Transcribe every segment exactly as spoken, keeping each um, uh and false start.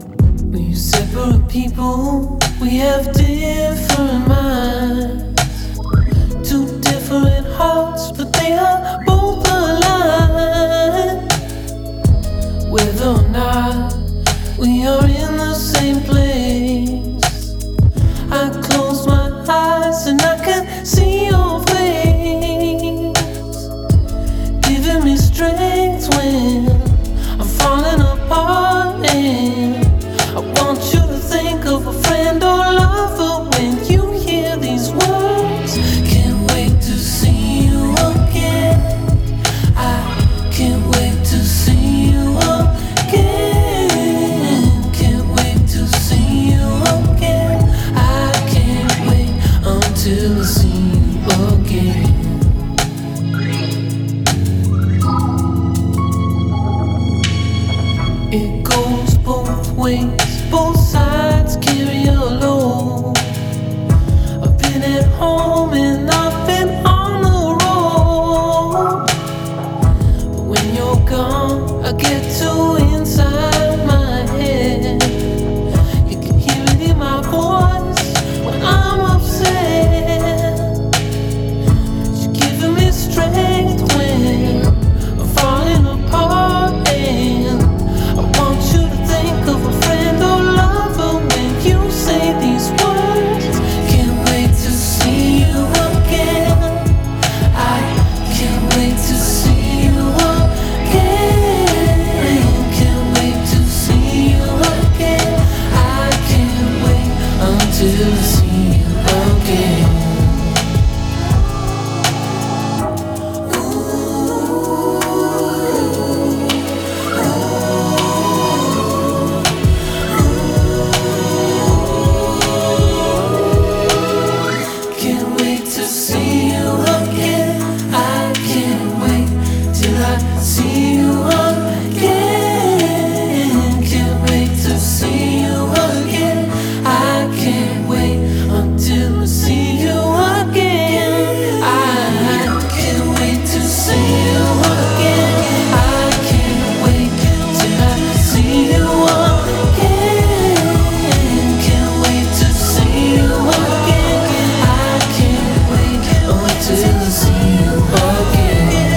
We separate people, we have different minds, two different hearts, but they are both aligned. Whether or not we are in the same place, I close my eyes and I can see your face, giving me strength when I'm falling apart. And I want you to think of a friend or lover when you hear these words. Can't wait to see you again. I can't wait to see you again. Can't wait to see you again. I can't wait until I see you again. It goes both ways, both sides carry a load. I've been at home and I've been on the road, but when you're gone, I get too inside my head. You can hear it in my voice when I'm upset. You're giving me strength when I'm falling apart. And I want you to think of a friend or lover when you say these words. Can't wait to see you again. I can't wait to see you again. Can't wait to see you again. I can't wait until I see you again. Can't wait to see you again. I can't wait till I see you again. Can't wait to see you again. I can't wait until I see you again. I can't wait to see you again. I can't wait till I see you again. Can't wait to see you again. I can't wait until I see you again.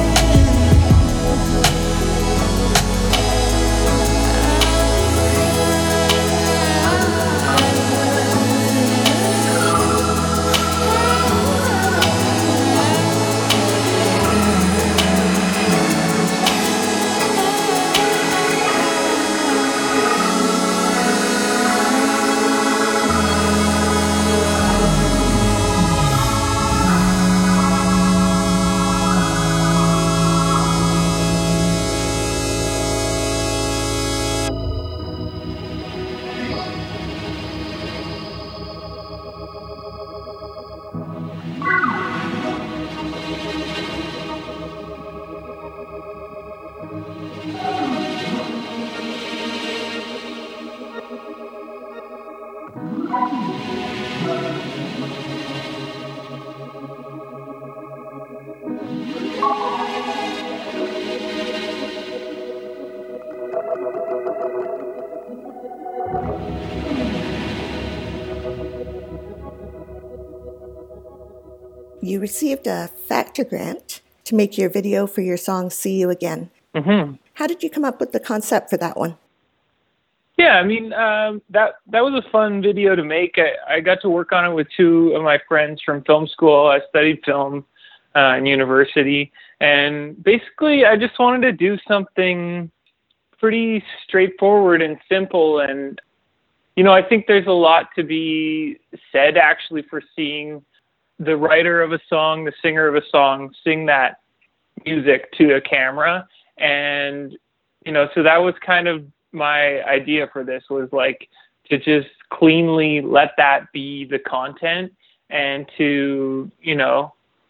You received a Factor grant to make your video for your song See You Again. Mm-hmm. How did you come up with the concept for that one? Yeah, I mean, um, that that was a fun video to make. I, I got to work on it with two of my friends from film school. I studied film uh, in university. And basically, I just wanted to do something pretty straightforward and simple. And, you know, I think there's a lot to be said, actually, for seeing the writer of a song, the singer of a song, sing that music to a camera. And, you know, so that was kind of my idea for this, was like to just cleanly let that be the content, and to, you know,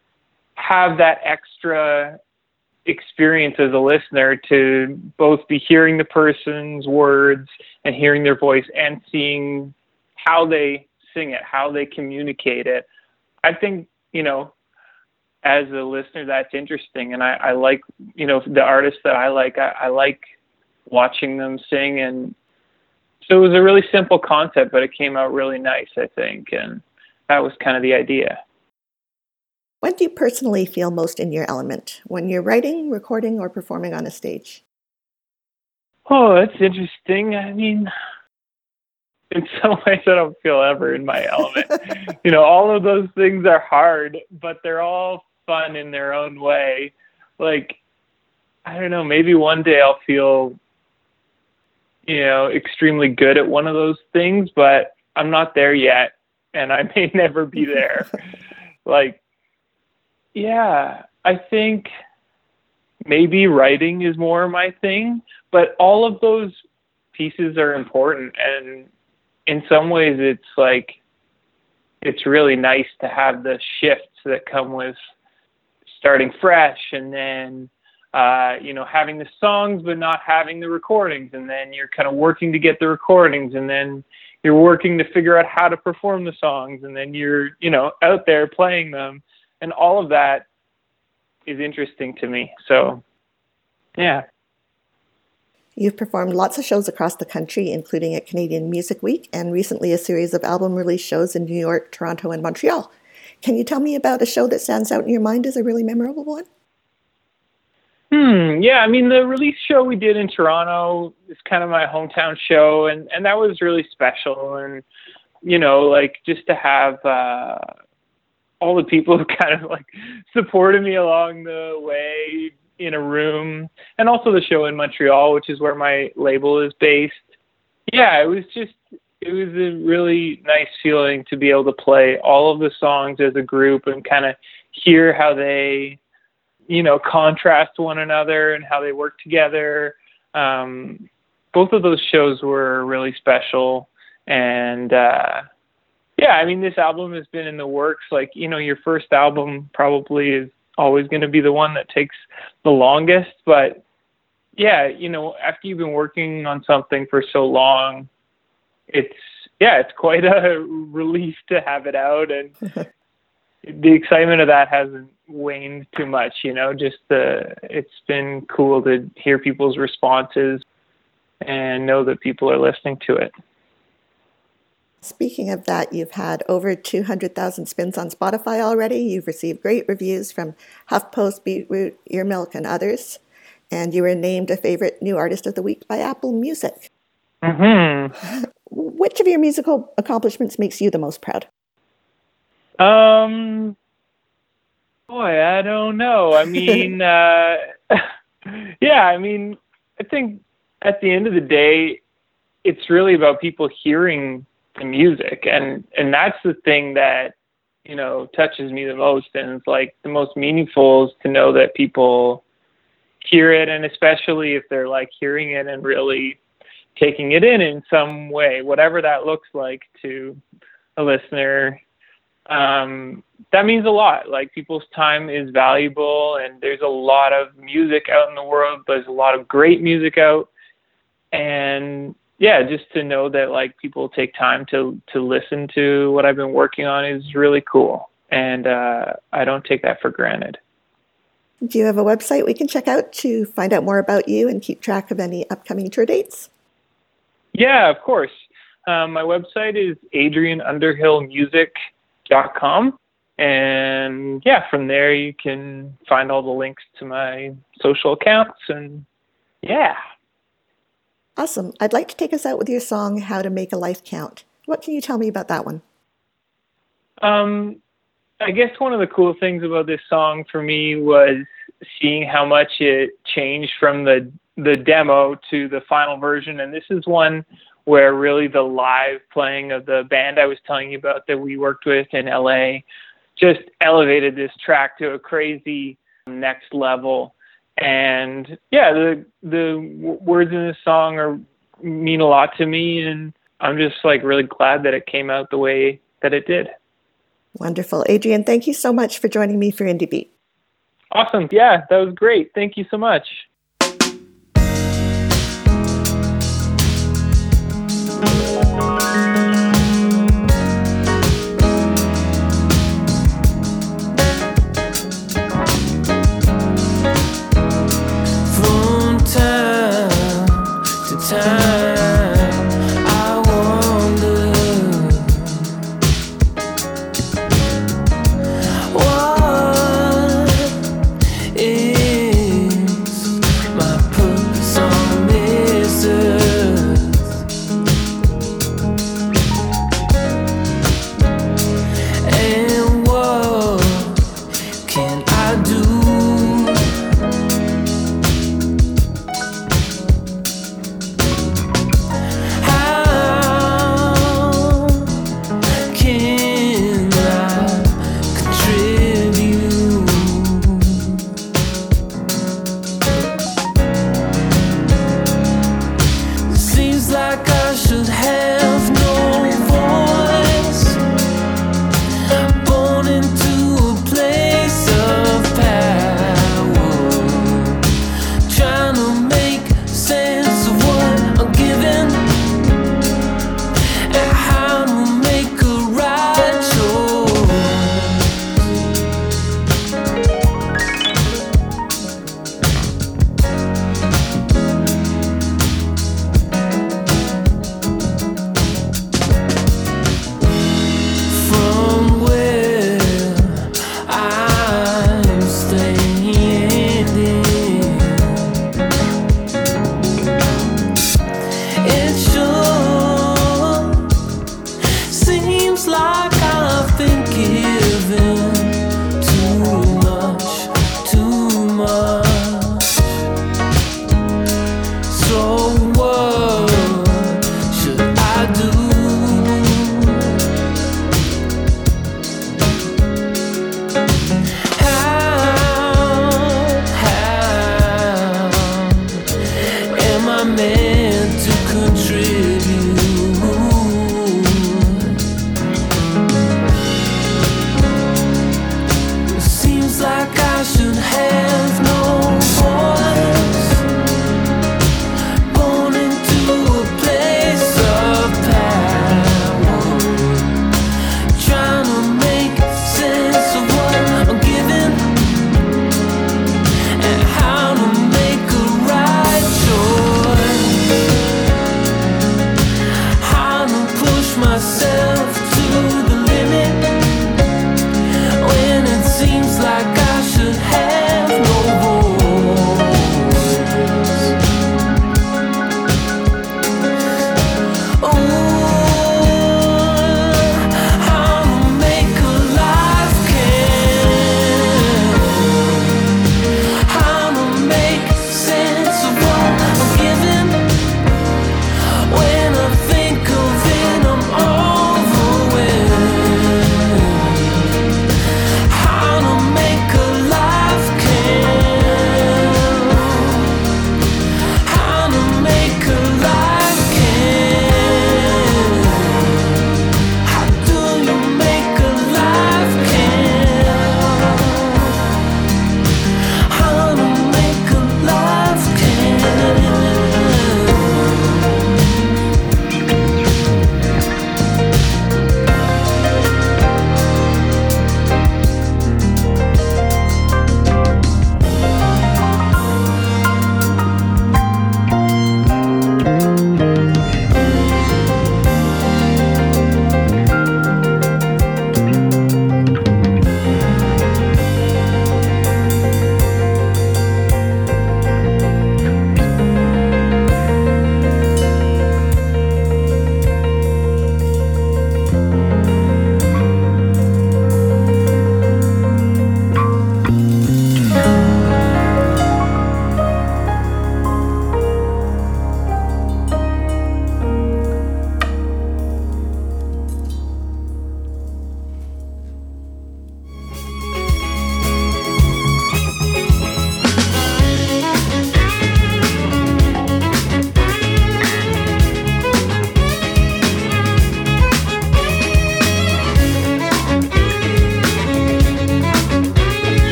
have that extra experience as a listener to both be hearing the person's words and hearing their voice and seeing how they sing it, how they communicate it. I think, you know, as a listener, that's interesting. And I, I like, you know, the artists that I like, I, I like watching them sing. And So it was a really simple concept, but it came out really nice, I think. And that was kind of the idea. When do you personally feel most in your element? When you're writing, recording, or performing on a stage? Oh, that's interesting. I mean, in some ways, I don't feel ever in my element. You know, all of those things are hard, but they're all fun in their own way. Like, I don't know, maybe one day I'll feel, you know, extremely good at one of those things, but I'm not there yet, and I may never be there. Like, yeah, I think maybe writing is more my thing, but all of those pieces are important. And in some ways, it's like, it's really nice to have the shifts that come with starting fresh and then, uh, you know, having the songs, but not having the recordings. And then you're kind of working to get the recordings, and then you're working to figure out how to perform the songs. And then you're, you know, out there playing them. And all of that is interesting to me. So, yeah. You've performed lots of shows across the country, including at Canadian Music Week, and recently a series of album release shows in New York, Toronto, and Montreal. Can you tell me about a show that stands out in your mind as a really memorable one? Hmm. Yeah. I mean, the release show we did in Toronto is kind of my hometown show, and, and that was really special. And, you know, like just to have, uh, all the people who kind of like supported me along the way in a room, and also the show in Montreal, which is where my label is based. Yeah, it was just, it was a really nice feeling to be able to play all of the songs as a group and kind of hear how they, you know, contrast one another and how they work together. Um, both of those shows were really special. And, uh, yeah, I mean, this album has been in the works. Like, you know, your first album probably is always going to be the one that takes the longest. But yeah, you know, after you've been working on something for so long, it's, yeah, it's quite a relief to have it out. And the excitement of that hasn't waned too much, you know, just the, it's been cool to hear people's responses and know that people are listening to it. Speaking of that, you've had over two hundred thousand spins on Spotify already. You've received great reviews from HuffPost, Beetroot, Earmilk, and others. And you were named a favorite new artist of the week by Apple Music. Mm-hmm. Which of your musical accomplishments makes you the most proud? Um, boy, I don't know. I mean, uh, yeah, I mean, I think at the end of the day, it's really about people hearing the music, and and that's the thing that, you know, touches me the most, and it's like the most meaningful is to know that people hear it, and especially if they're like hearing it and really taking it in in some way, whatever that looks like to a listener. Um, that means a lot. Like, people's time is valuable, and there's a lot of music out in the world. There's a lot of great music out, and yeah, just to know that like people take time to, to listen to what I've been working on is really cool. And uh, I don't take that for granted. Do you have a website we can check out to find out more about you and keep track of any upcoming tour dates? Yeah, of course. Um, my website is adrian underhill music dot com. And yeah, from there you can find all the links to my social accounts, and yeah. Awesome. I'd like to take us out with your song, How to Make a Life Count. What can you tell me about that one? Um, I guess one of the cool things about this song for me was seeing how much it changed from the the demo to the final version. And this is one where really the live playing of the band I was telling you about that we worked with in L A just elevated this track to a crazy next level. And yeah, the the w- words in this song are mean a lot to me, and I'm just like really glad that it came out the way that it did. Wonderful. Adrian, thank you so much for joining me for Indie Beat. Awesome. Yeah, that was great. Thank you so much.